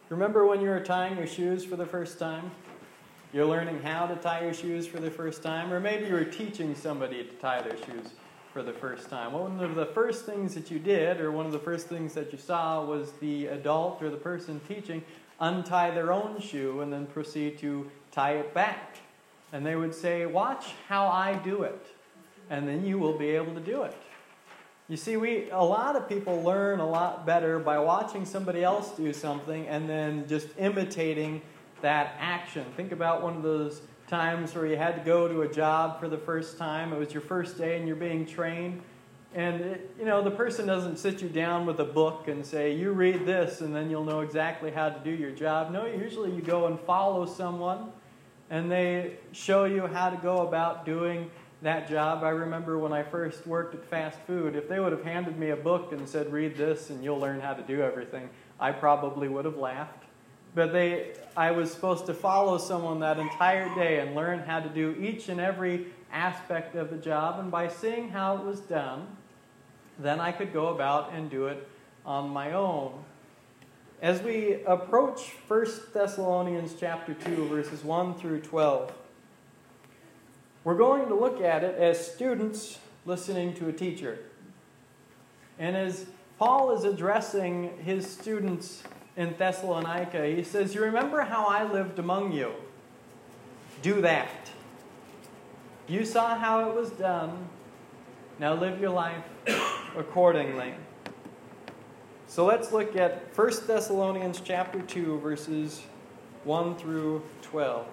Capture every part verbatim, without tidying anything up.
Remember when you were tying your shoes for the first time? You're learning how to tie your shoes for the first time, or maybe you were teaching somebody to tie their shoes for the first time. One of the first things that you did, or one of the first things that you saw, was the adult or the person teaching untie their own shoe and then proceed to tie it back. And they would say, "Watch how I do it, and then you will be able to do it." You see, we a lot of people learn a lot better by watching somebody else do something and then just imitating that action. Think about one of those times where you had to go to a job for the first time. It was your first day and you're being trained. And, it, you know, the person doesn't sit you down with a book and say, "You read this and then you'll know exactly how to do your job." No, usually you go and follow someone and they show you how to go about doing that job. I remember when I first worked at fast food, if they would have handed me a book and said, "Read this and you'll learn how to do everything," I probably would have laughed. But they, I was supposed to follow someone that entire day and learn how to do each and every aspect of the job. And by seeing how it was done, then I could go about and do it on my own. As we approach First Thessalonians chapter two, verses one through twelve, we're going to look at it as students listening to a teacher. And as Paul is addressing his students in Thessalonica, he says, "You remember how I lived among you? Do that. You saw how it was done. Now live your life accordingly." So let's look at First Thessalonians chapter two, verses one through twelve.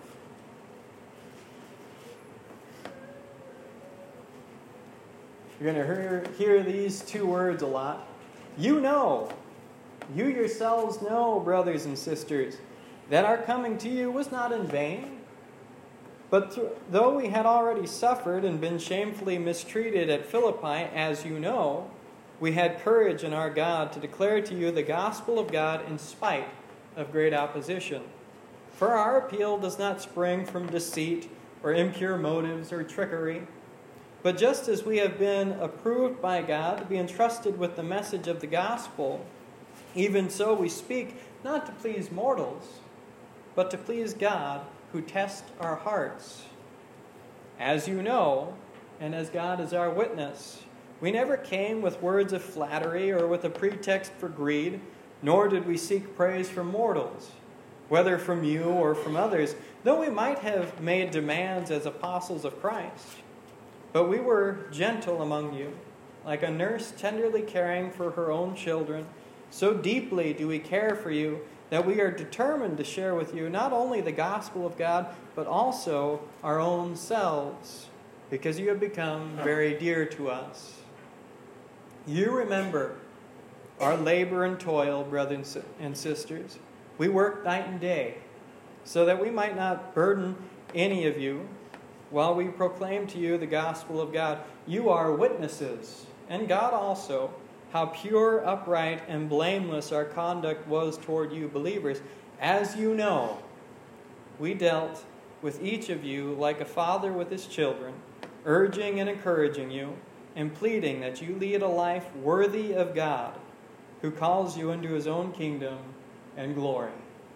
You're going to hear, hear these two words a lot. You know, you yourselves know, brothers and sisters, that our coming to you was not in vain. But th- though we had already suffered and been shamefully mistreated at Philippi, as you know, we had courage in our God to declare to you the gospel of God in spite of great opposition. For our appeal does not spring from deceit or impure motives or trickery, but just as we have been approved by God to be entrusted with the message of the gospel, even so we speak not to please mortals, but to please God who tests our hearts. As you know, and as God is our witness, we never came with words of flattery or with a pretext for greed, nor did we seek praise from mortals, whether from you or from others, though we might have made demands as apostles of Christ. But we were gentle among you, like a nurse tenderly caring for her own children. So deeply do we care for you that we are determined to share with you not only the gospel of God, but also our own selves, because you have become very dear to us. You remember our labor and toil, brothers and sisters. We worked night and day, so that we might not burden any of you, while we proclaim to you the gospel of God. You are witnesses, and God also, how pure, upright, and blameless our conduct was toward you believers. As you know, we dealt with each of you like a father with his children, urging and encouraging you, and pleading that you lead a life worthy of God, who calls you into his own kingdom and glory.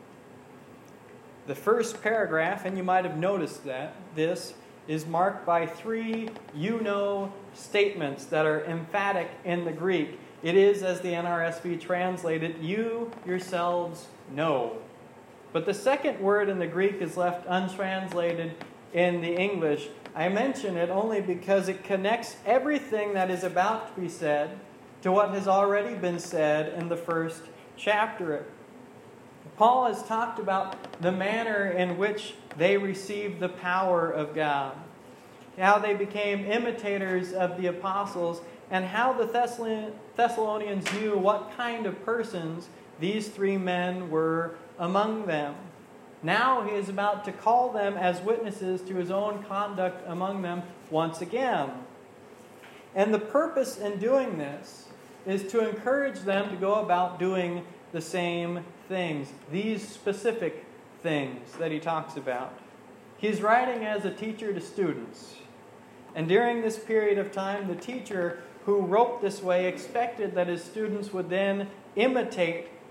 The first paragraph, and you might have noticed that, this is marked by three you know statements that are emphatic in the Greek. It is, as the N R S V translated, you yourselves know. But the second word in the Greek is left untranslated in the English. I mention it only because it connects everything that is about to be said to what has already been said in the first chapter. Paul has talked about the manner in which they received the power of God, how they became imitators of the apostles, and how the Thessalonians knew what kind of persons these three men were among them. Now he is about to call them as witnesses to his own conduct among them once again. And the purpose in doing this is to encourage them to go about doing the same things, these specific things that he talks about. He's writing as a teacher to students. And during this period of time, the teacher who wrote this way expected that his students would then imitate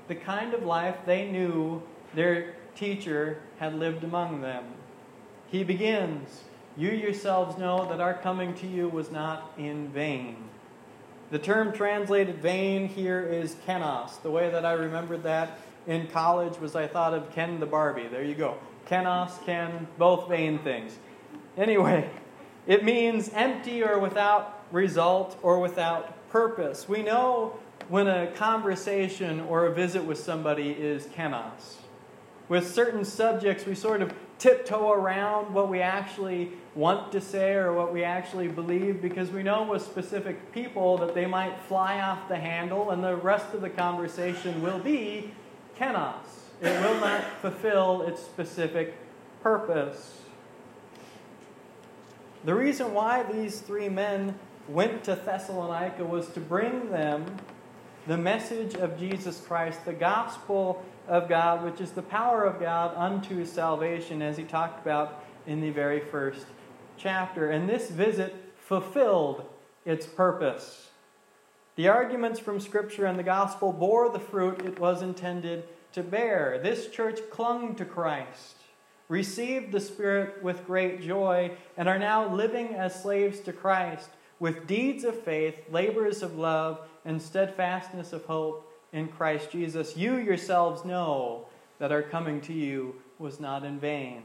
the kind of life they knew their teacher had lived among them. He begins, "You yourselves know that our coming to you was not in vain." The term translated vain here is kenos. The way that I remembered that in college was I thought of Ken the Barbie. There you go. Kenos, Ken, both vain things. Anyway, it means empty or without result or without purpose. We know when a conversation or a visit with somebody is kenos. With certain subjects, we sort of tiptoe around what we actually want to say or what we actually believe, because we know with specific people that they might fly off the handle and the rest of the conversation will be kenos. It will not fulfill its specific purpose. The reason why these three men went to Thessalonica was to bring them the message of Jesus Christ, the gospel of God, which is the power of God unto salvation, as he talked about in the very first chapter. And this visit fulfilled its purpose. The arguments from Scripture and the gospel bore the fruit it was intended to bear. This church clung to Christ, received the Spirit with great joy, and are now living as slaves to Christ with deeds of faith, labors of love, and steadfastness of hope in Christ Jesus. You yourselves know that our coming to you was not in vain.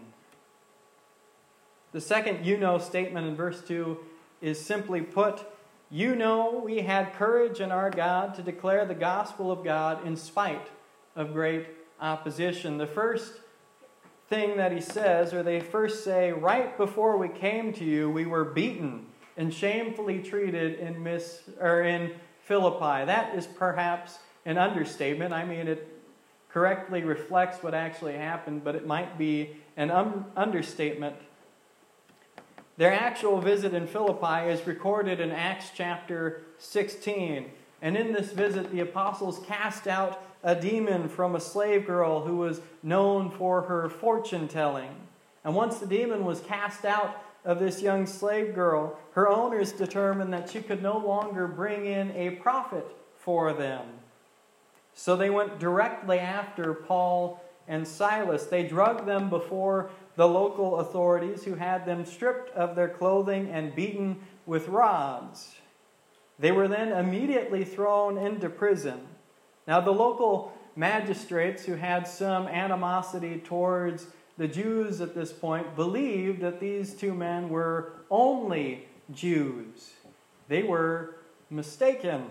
The second you know statement in verse two is simply put, you know we had courage in our God to declare the gospel of God in spite of great opposition. The first thing that he says, or they first say, right before we came to you, we were beaten and shamefully treated in Miss or in Philippi. That is perhaps an understatement. I mean, it correctly reflects what actually happened, but it might be an un- understatement. Their actual visit in Philippi is recorded in Acts chapter sixteen. And in this visit, the apostles cast out a demon from a slave girl who was known for her fortune-telling. And once the demon was cast out of this young slave girl, her owners determined that she could no longer bring in a profit for them. So they went directly after Paul and Silas. They drugged them before the local authorities, who had them stripped of their clothing and beaten with rods. They were then immediately thrown into prison. Now the local magistrates, who had some animosity towards the Jews at this point, believed that these two men were only Jews. They were mistaken.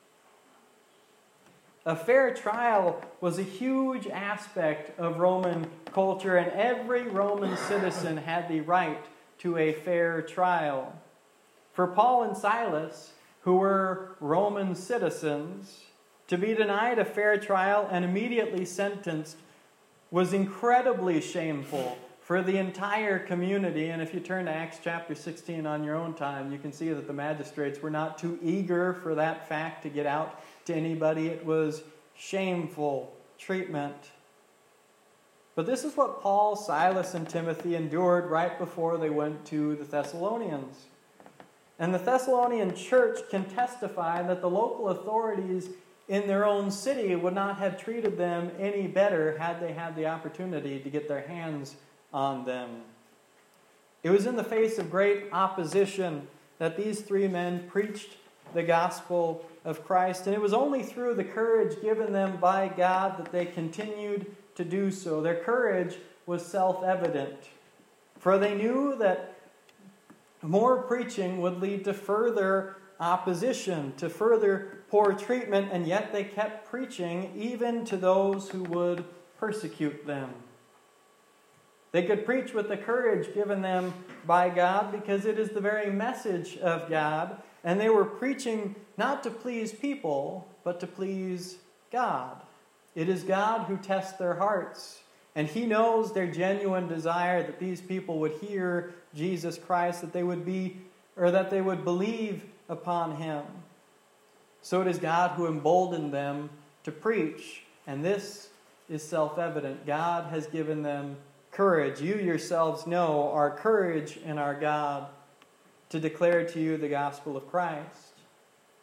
A fair trial was a huge aspect of Roman culture, and every Roman citizen had the right to a fair trial. For Paul and Silas, who were Roman citizens, to be denied a fair trial and immediately sentenced was incredibly shameful for the entire community. And if you turn to Acts chapter sixteen on your own time, you can see that the magistrates were not too eager for that fact to get out to anybody. It was shameful treatment. But this is what Paul, Silas, and Timothy endured right before they went to the Thessalonians. And the Thessalonian church can testify that the local authorities in their own city would not have treated them any better had they had the opportunity to get their hands on them. It was in the face of great opposition that these three men preached the gospel of Christ, and it was only through the courage given them by God that they continued to do so. Their courage was self-evident, for they knew that more preaching would lead to further opposition, to further poor treatment, and yet they kept preaching even to those who would persecute them. They could preach with the courage given them by God because it is the very message of God, and they were preaching not to please people, but to please God. It is God who tests their hearts, and He knows their genuine desire that these people would hear Jesus Christ, that they would be, or that they would believe upon Him. So it is God who emboldened them to preach, and this is self-evident. God has given them courage. You yourselves know our courage in our God to declare to you the gospel of Christ.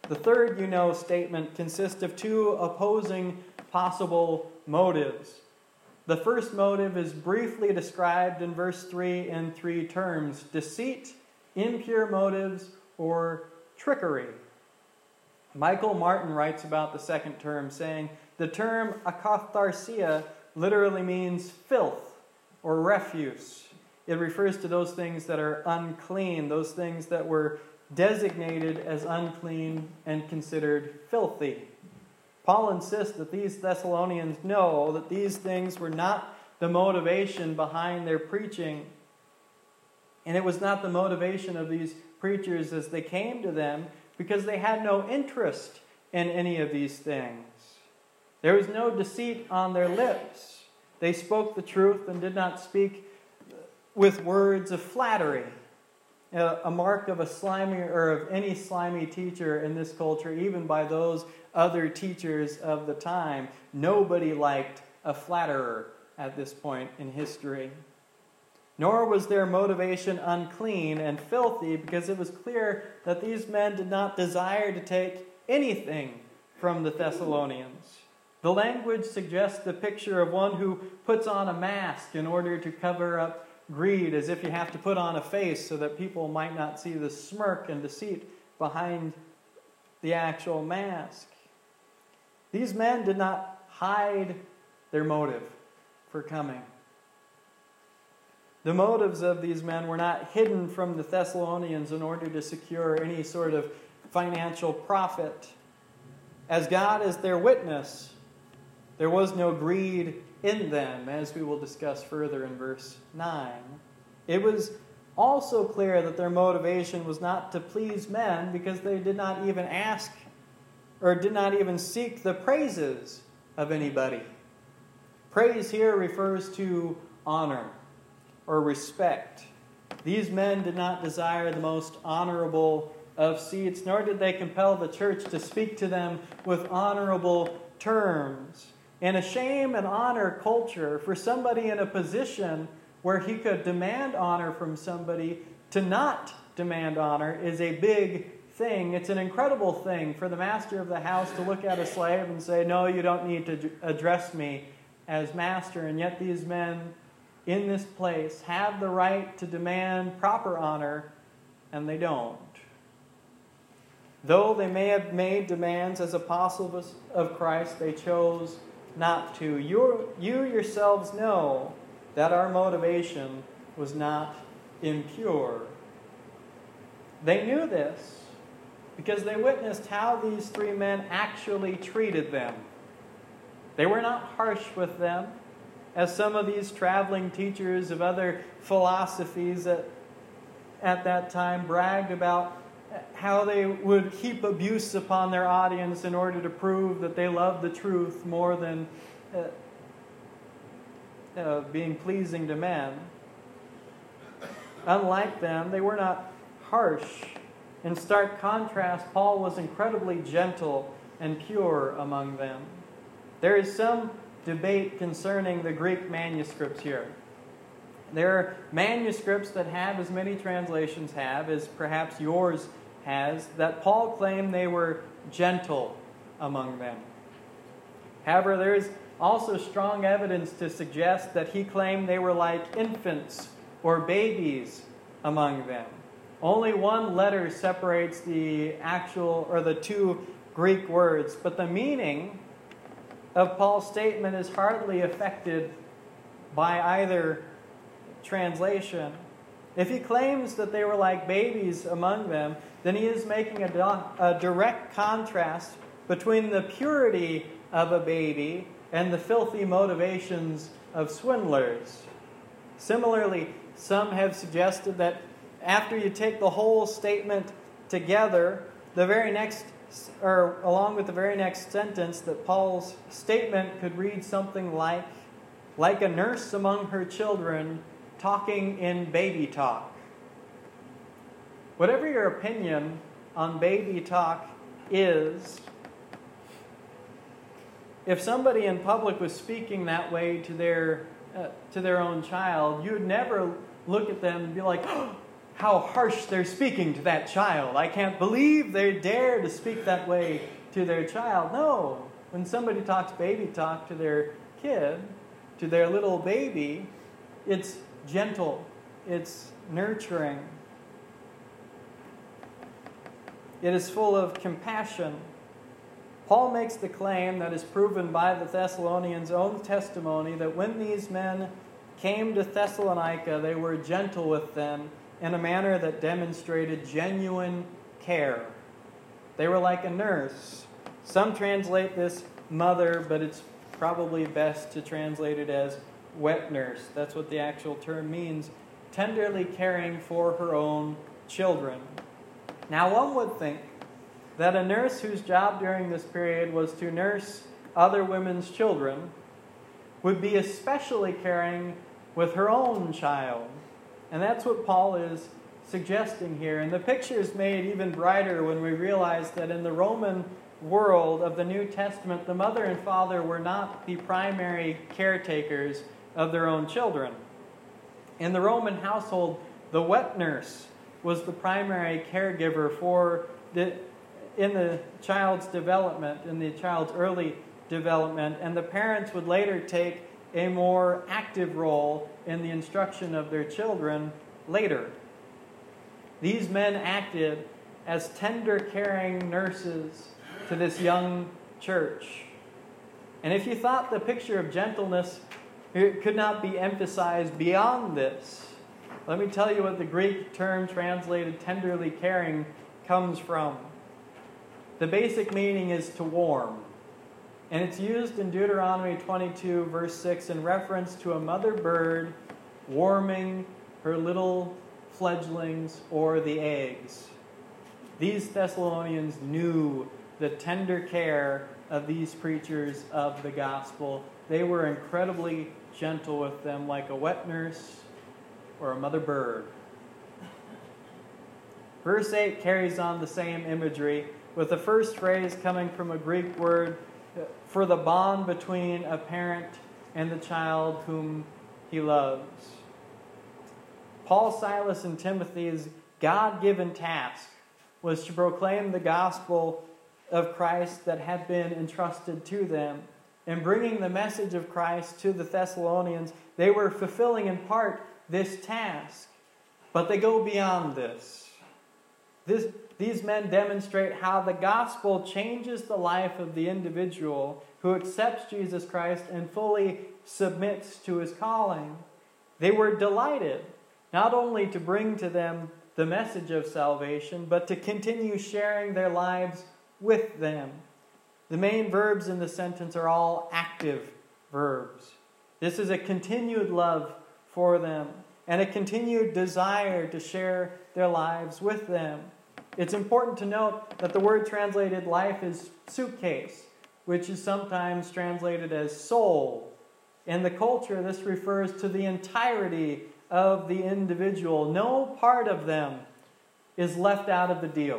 The third you know statement consists of two opposing possible motives. The first motive is briefly described in verse three in three terms: deceit, impure motives, or trickery. Michael Martin writes about the second term, saying, the term akatharsia literally means filth or refuse. It refers to those things that are unclean, those things that were designated as unclean and considered filthy. Paul insists that these Thessalonians know that these things were not the motivation behind their preaching. And it was not the motivation of these preachers as they came to them, because they had no interest in any of these things. There was no deceit on their lips. They spoke the truth and did not speak with words of flattery. A mark of a slimy or of any slimy teacher in this culture, even by those other teachers of the time. Nobody liked a flatterer at this point in history. Nor was their motivation unclean and filthy, because it was clear that these men did not desire to take anything from the Thessalonians. The language suggests the picture of one who puts on a mask in order to cover up greed, as if you have to put on a face so that people might not see the smirk and deceit behind the actual mask. These men did not hide their motive for coming. The motives of these men were not hidden from the Thessalonians in order to secure any sort of financial profit. As God is their witness, there was no greed in them, as we will discuss further in verse nine. It was also clear that their motivation was not to please men, because they did not even ask or did not even seek the praises of anybody. Praise here refers to honor or respect. These men did not desire the most honorable of seats, nor did they compel the church to speak to them with honorable terms. In a shame and honor culture, for somebody in a position where he could demand honor from somebody, to not demand honor is a big thing. It's an incredible thing for the master of the house to look at a slave and say, no, you don't need to address me as master. And yet these men in this place have the right to demand proper honor, and they don't. Though they may have made demands as apostles of Christ, they chose not to. You, you yourselves know that our motivation was not impure. They knew this because they witnessed how these three men actually treated them. They were not harsh with them, as some of these traveling teachers of other philosophies at, at that time bragged about how they would heap abuse upon their audience in order to prove that they loved the truth more than uh, uh, being pleasing to men. Unlike them, they were not harsh. In stark contrast, Paul was incredibly gentle and pure among them. There is some debate concerning the Greek manuscripts here. There are manuscripts that have as many translations have as perhaps yours has, that Paul claimed they were gentle among them. However, there is also strong evidence to suggest that he claimed they were like infants or babies among them. Only one letter separates the actual or the two Greek words, but the meaning of Paul's statement is hardly affected by either translation. If he claims that they were like babies among them, then he is making a, do- a direct contrast between the purity of a baby and the filthy motivations of swindlers. Similarly, some have suggested that after you take the whole statement together, the very next, or along with the very next sentence, that Paul's statement could read something like, like a nurse among her children, talking in baby talk. Whatever your opinion on baby talk is, if somebody in public was speaking that way to their uh, to their own child, you would never look at them and be like, oh, how harsh they're speaking to that child. I can't believe they dare to speak that way to their child. No, when somebody talks baby talk to their kid, to their little baby, it's gentle, it's nurturing. It is full of compassion. Paul makes the claim that is proven by the Thessalonians' own testimony that when these men came to Thessalonica, they were gentle with them in a manner that demonstrated genuine care. They were like a nurse. Some translate this mother, but it's probably best to translate it as wet nurse. That's what the actual term means. Tenderly caring for her own children. Now, one would think that a nurse whose job during this period was to nurse other women's children would be especially caring with her own child. And that's what Paul is suggesting here. And the picture is made even brighter when we realize that in the Roman world of the New Testament, the mother and father were not the primary caretakers of their own children. In the Roman household, the wet nurse was the primary caregiver for the, in the child's development, in the child's early development, and the parents would later take a more active role in the instruction of their children later. These men acted as tender, caring nurses to this young church. And if you thought the picture of gentleness could not be emphasized beyond this, let me tell you what the Greek term translated tenderly caring comes from. The basic meaning is to warm. And it's used in Deuteronomy twenty-two, verse six, in reference to a mother bird warming her little fledglings or the eggs. These Thessalonians knew the tender care of these preachers of the gospel. They were incredibly gentle with them, like a wet nurse or a mother bird. Verse eight carries on the same imagery, with the first phrase coming from a Greek word for the bond between a parent and the child whom he loves. Paul, Silas, and Timothy's God-given task was to proclaim the gospel of Christ that had been entrusted to them. In bringing the message of Christ to the Thessalonians, they were fulfilling in part this task. But they go beyond this. This These men demonstrate how the gospel changes the life of the individual who accepts Jesus Christ and fully submits to his calling. They were delighted not only to bring to them the message of salvation, but to continue sharing their lives with them. The main verbs in the sentence are all active verbs. This is a continued love for them and a continued desire to share their lives with them. It's important to note that the word translated life is suitcase, which is sometimes translated as soul. In the culture, this refers to the entirety of the individual. No part of them is left out of the deal.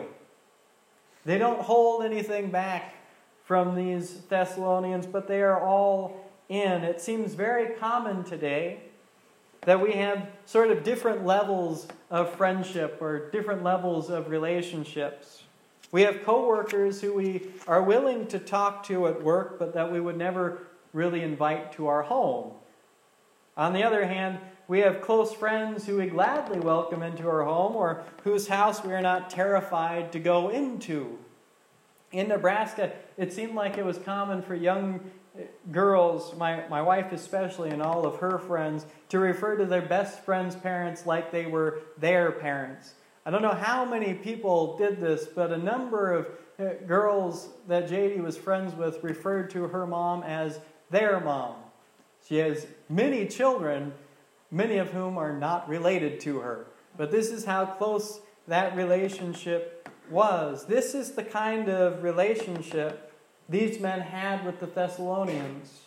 They don't hold anything back from these Thessalonians, but they are all in. It seems very common today that we have sort of different levels of friendship or different levels of relationships. We have coworkers who we are willing to talk to at work, but that we would never really invite to our home. On the other hand, we have close friends who we gladly welcome into our home or whose house we are not terrified to go into. In Nebraska, it seemed like it was common for young girls, my, my wife especially, and all of her friends, to refer to their best friends' parents like they were their parents. I don't know how many people did this, but a number of girls that J D was friends with referred to her mom as their mom. She has many children, many of whom are not related to her. But this is how close that relationship was. This is the kind of relationship these men had with the Thessalonians.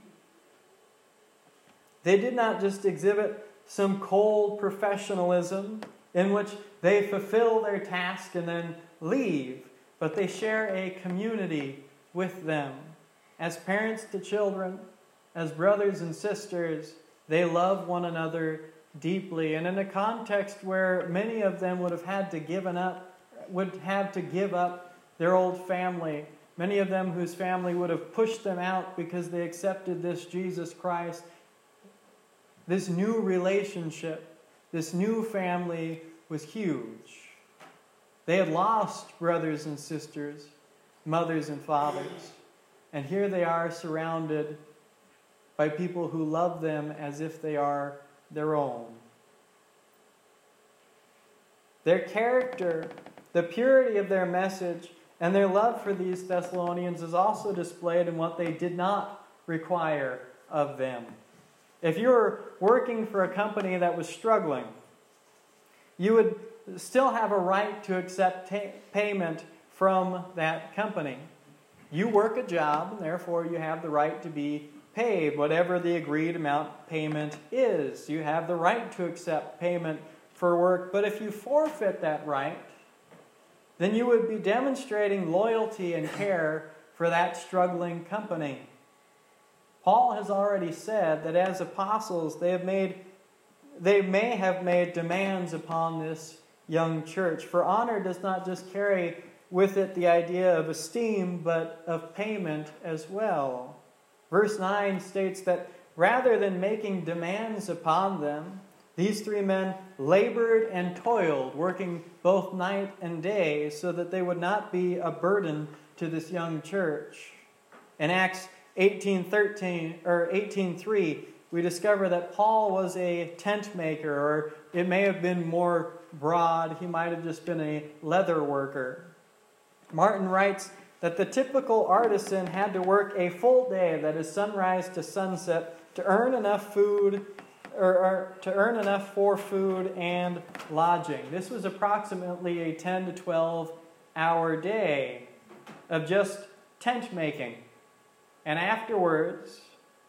They did not just exhibit some cold professionalism in which they fulfill their task and then leave, but they share a community with them. As parents to children, as brothers and sisters, they love one another deeply, and in a context where many of them would have had to given up, would have to give up their old family. Many of them whose family would have pushed them out because they accepted this Jesus Christ. This new relationship, this new family was huge. They had lost brothers and sisters, mothers and fathers, and here they are surrounded by people who love them as if they are their own. Their character, the purity of their message, and their love for these Thessalonians is also displayed in what they did not require of them. If you were working for a company that was struggling, you would still have a right to accept ta- payment from that company. You work a job, and therefore you have the right to be paid, whatever the agreed amount payment is. You have the right to accept payment for work, but if you forfeit that right, then you would be demonstrating loyalty and care for that struggling company. Paul has already said that as apostles, they have made, they may have made demands upon this young church. For honor does not just carry with it the idea of esteem, but of payment as well. Verse nine states that rather than making demands upon them, these three men labored and toiled, working both night and day, so that they would not be a burden to this young church. In Acts eighteen thirteen or eighteen three, we discover that Paul was a tent maker, or it may have been more broad. He might have just been a leather worker. Martin writes that the typical artisan had to work a full day, that is sunrise to sunset, to earn enough food, or, or to earn enough for food and lodging. This was approximately a ten to twelve hour day of just tent making. And afterwards,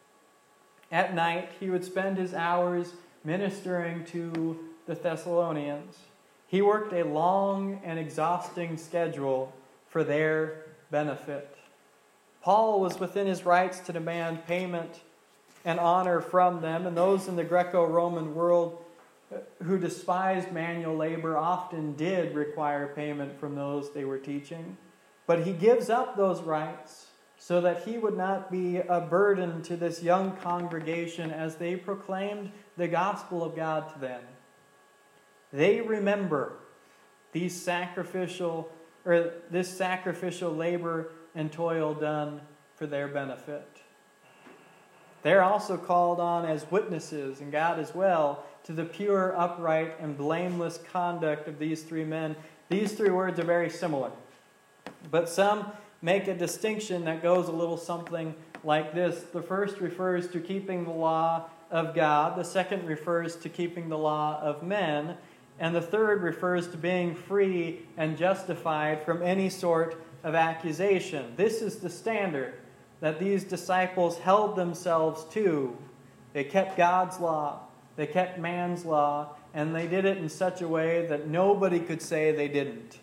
at night, he would spend his hours ministering to the Thessalonians. He worked a long and exhausting schedule for their benefit. Paul was within his rights to demand payment and honor from them, and those in the Greco-Roman world who despised manual labor often did require payment from those they were teaching. But he gives up those rights so that he would not be a burden to this young congregation as they proclaimed the gospel of God to them. They remember these sacrificial or this sacrificial labor and toil done for their benefit. They're also called on as witnesses, and God as well, to the pure, upright, and blameless conduct of these three men. These three words are very similar, but some make a distinction that goes a little something like this. The first refers to keeping the law of God. The second refers to keeping the law of men. And the third refers to being free and justified from any sort of accusation. This is the standard that these disciples held themselves to. They kept God's law, they kept man's law, and they did it in such a way that nobody could say they didn't.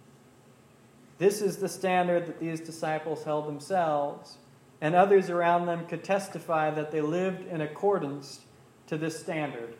This is the standard that these disciples held themselves, and others around them could testify that they lived in accordance to this standard.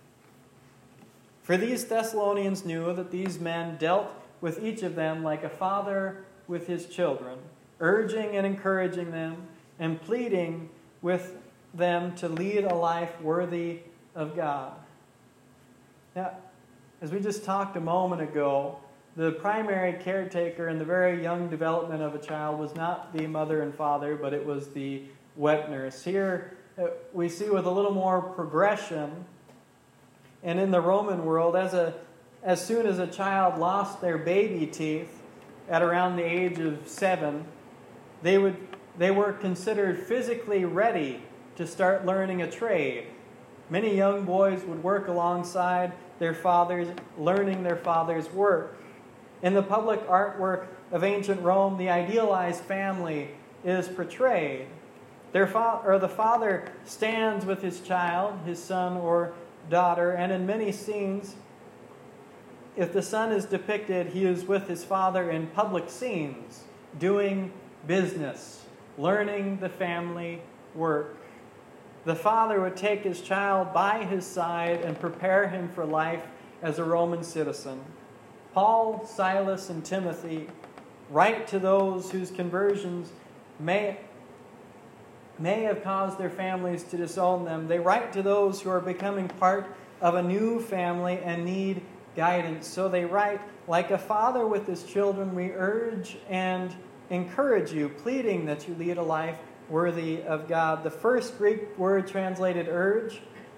For these Thessalonians knew that these men dealt with each of them like a father with his children, urging and encouraging them and pleading with them to lead a life worthy of God. Now, as we just talked a moment ago, the primary caretaker in the very young development of a child was not the mother and father, but it was the wet nurse. Here we see with a little more progression. And in the Roman world, as a as soon as a child lost their baby teeth at around the age of seven, they would they were considered physically ready to start learning a trade. Many young boys would work alongside their fathers, learning their father's work. In the public artwork of ancient Rome, the idealized family is portrayed. Their fa- or the father stands with his child, his son or daughter, and in many scenes, if the son is depicted, he is with his father in public scenes, doing business, learning the family work. the father would take his child by his side and prepare him for life as a Roman citizen. Paul, Silas, and Timothy write to those whose conversions may, may have caused their families to disown them. They write to those who are becoming part of a new family and need guidance. So they write, like a father with his children, we urge and encourage you, pleading that you lead a life worthy of God. The first Greek word translated urge,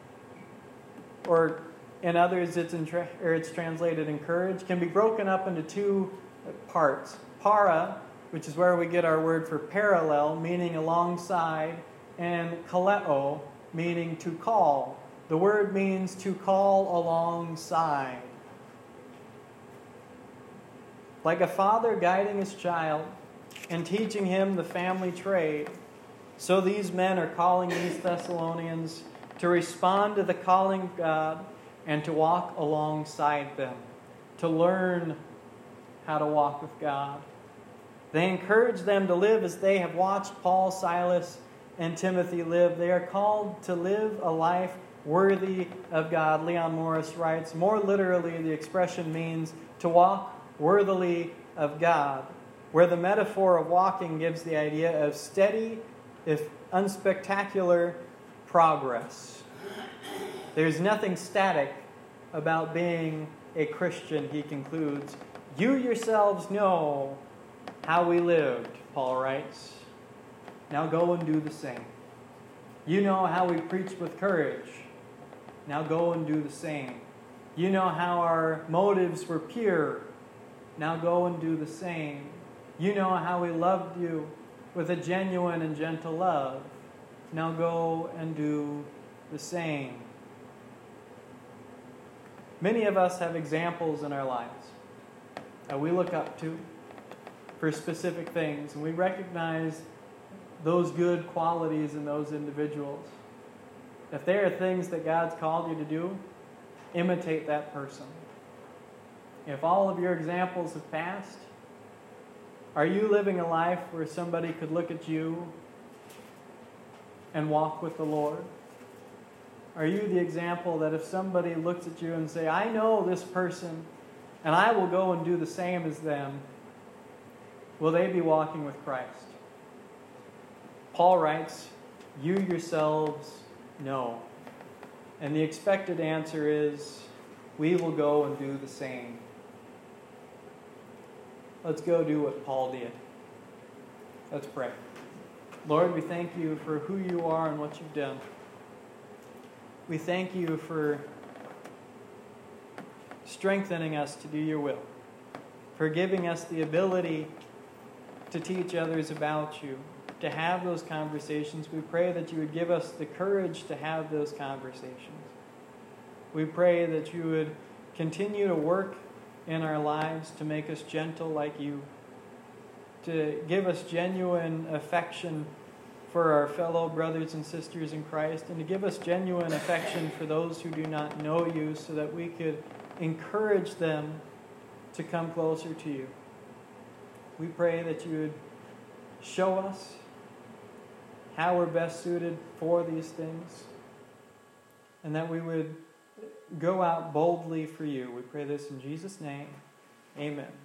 or in others it's, in tra- or it's translated encourage, can be broken up into two parts. Para, which is where we get our word for parallel, meaning alongside, and kaleo, meaning to call. The word means to call alongside. Like a father guiding his child and teaching him the family trade, so these men are calling these Thessalonians to respond to the calling of God and to walk alongside them, to learn how to walk with God. They encourage them to live as they have watched Paul, Silas, and Timothy live. They are called to live a life worthy of God. Leon Morris writes, more literally, the expression means to walk worthily of God, where the metaphor of walking gives the idea of steady, if unspectacular, progress. There's nothing static about being a Christian, he concludes. You yourselves know how we lived, Paul writes. Now go and do the same. You know how we preached with courage. Now go and do the same. You know how our motives were pure. Now go and do the same. You know how we loved you with a genuine and gentle love. Now go and do the same. Many of us have examples in our lives that we look up to for specific things, and we recognize those good qualities in those individuals. If there are things that God's called you to do, imitate that person. If all of your examples have passed, are you living a life where somebody could look at you and walk with the Lord? Are you the example that if somebody looks at you and say, I know this person and I will go and do the same as them, will they be walking with Christ? Paul writes, you yourselves know. And the expected answer is, we will go and do the same. Let's go do what Paul did. Let's pray. Lord, we thank you for who you are and what you've done. We thank you for strengthening us to do your will, for giving us the ability to teach others about you, to have those conversations. We pray that you would give us the courage to have those conversations. We pray that you would continue to work in our lives to make us gentle like you, to give us genuine affection for our fellow brothers and sisters in Christ, and to give us genuine affection for those who do not know you, so that we could encourage them to come closer to you. We pray that you would show us how we're best suited for these things, and that we would go out boldly for you. We pray this in Jesus' name. Amen.